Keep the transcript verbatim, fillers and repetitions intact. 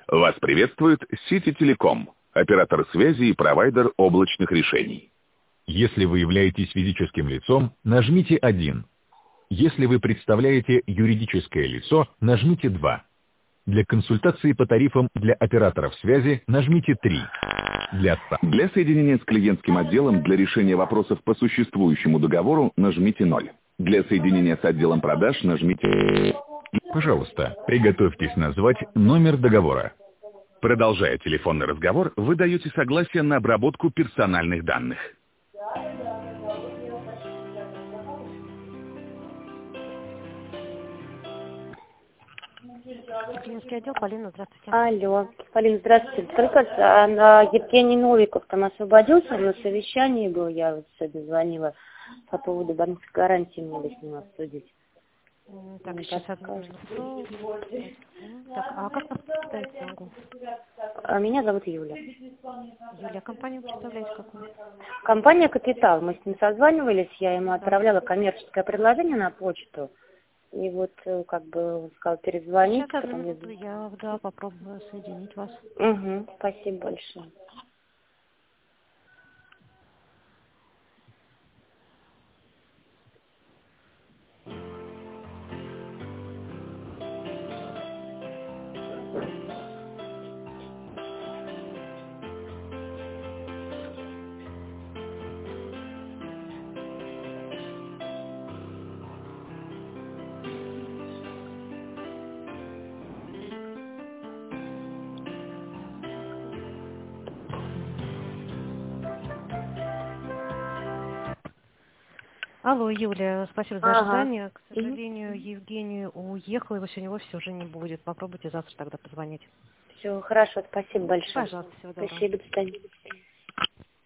Вас приветствует Сити Телеком, оператор связи и провайдер облачных решений. Если вы являетесь физическим лицом, нажмите один. Если вы представляете юридическое лицо, нажмите два. Для консультации по тарифам для операторов связи нажмите три. Для отправки. Для соединения с клиентским отделом для решения вопросов по существующему договору нажмите ноль. Для соединения с отделом продаж нажмите... Пожалуйста, приготовьтесь назвать номер договора. Продолжая телефонный разговор, вы даете согласие на обработку персональных данных. Клинический отдел, Полина, здравствуйте. Алло, Полина, здравствуйте. Скажите, пожалуйста, а Евгений Новиков там освободился, на совещании был, я вот сегодня звонила по поводу банковской гарантии, мне бы с ним обсудить. Так, не сейчас одну минуту. Так, а как вас представить могу? А меня зовут Юля. Юля, компанию представляете какую? Компания «Капитал». Мы с ним созванивались, я ему отправляла коммерческое предложение на почту. И вот как бы он сказал перезвонить. Сейчас одну минуту, я да, попробую соединить вас. Угу, спасибо большое. Алло, Юля, спасибо за Ага. ожидание. К сожалению, Евгений уехал, его сегодня в офисе уже не будет. Попробуйте завтра тогда позвонить. Все, хорошо, спасибо большое. Пожалуйста, всего доброго. Спасибо, до свидания.